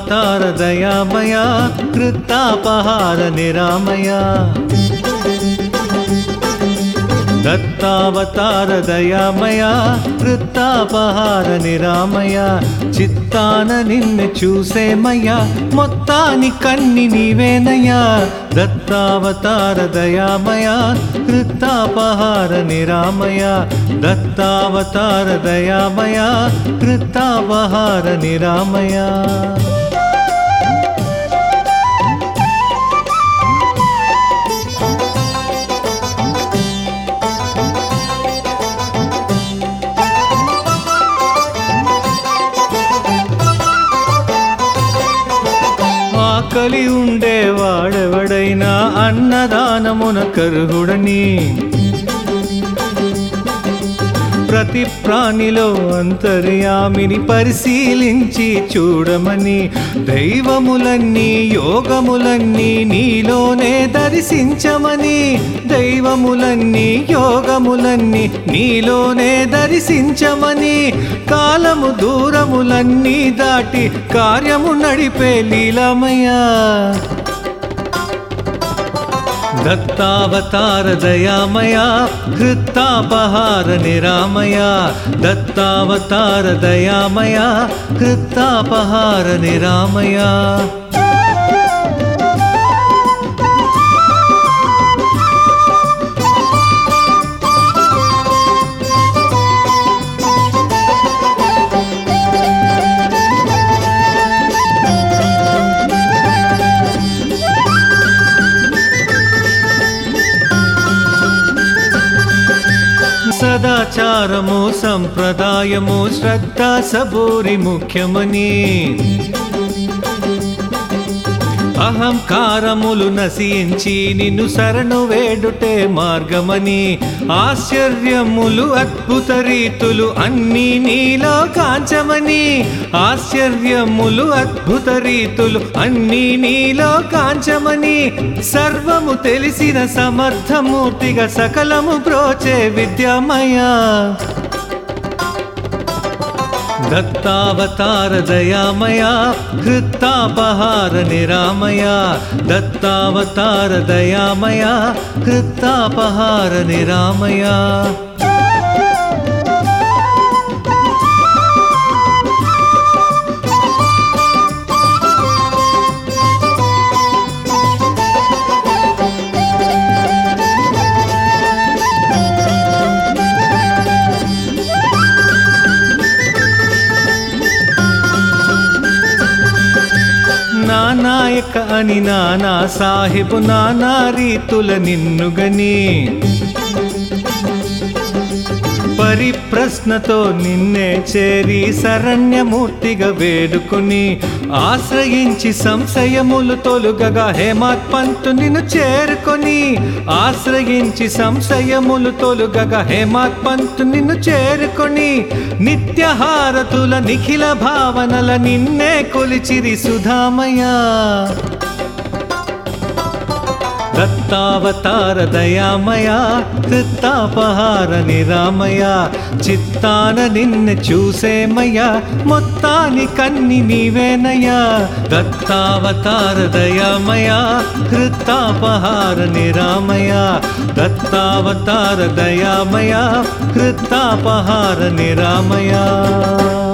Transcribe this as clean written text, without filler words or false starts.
దత్తావతార దయామయ కృతాపహార నిరామయ దత్తావతార దయామయ కృతాపహార నిరామయ చిత్తాన నిన్ను చూసేమయ్యా మొత్తాని కన్ని నీవేనయ్యా దత్తావతార దయామయ కృతాపహార నిరామయ దత్తావతార దయామయ కృతాపహార నిరామయ ఆకలి ఉండేవాడెవడైనా అన్నదానమున కర్హుడని ప్రతి ప్రాణిలో అంతర్యామిని పరిశీలించి చూడమని దైవములన్నీ యోగములన్నీ నీలోనే దర్శించమని దైవములన్నీ యోగములన్నీ నీలోనే దర్శించమని కాలము దూరములన్నీ దాటి కార్యము నడిపే లీలమయ్యా దత్తావతార దయామయ కృతాపహార నిరామయ దత్తావతార దయామయ కృతాపహార నిరామయ సదాచారము సంప్రదాయము శ్రద్ధ సబూరి ముఖ్యమని అహంకారములు నశించి నిన్ను శరణు వేడుటే మార్గమని ఆశ్చర్యములు అద్భుత రీతులు అన్నీ నీలో కాంచమని ఆశ్చర్యములు అద్భుత రీతులు అన్నీ నీలో కాంచమని సర్వము తెలిసిన సమర్థమూర్తిగా సకలము బ్రోచే విద్యామయ దత్తావతార దయామయ కృతాపహార నిరామయ దత్తావతార దయామయ కృతాపహార నిరామయ నాయక అని నానా సాహిబు నానా రీతుల నిన్నుగని పరిప్రశ్నతో నిన్నే చేరి శరణ్యమూర్తిగా వేడుకొని ఆశ్రయించి సంశయములు తొలుగగా హేమాత్ పంతు నిన్ను చేరుకొని ఆశ్రయించి సంశయములు తొలుగగా హేమాత్ పంతు నిన్ను చేరుకొని నిత్యహారతుల నిఖిల భావనల నిన్నే కొలిచిరి సుధామయ దత్తావతార దయామయ కృతాపహార నిరామయ చిత్తాన నిన్ను చూసేమయ్యా మొత్తాని కన్ని నీవేనయ్యా దత్తావతార దయామయ కృతాపహార నిరామయ దత్తావతార దయామయ కృతాపహార నిరామయ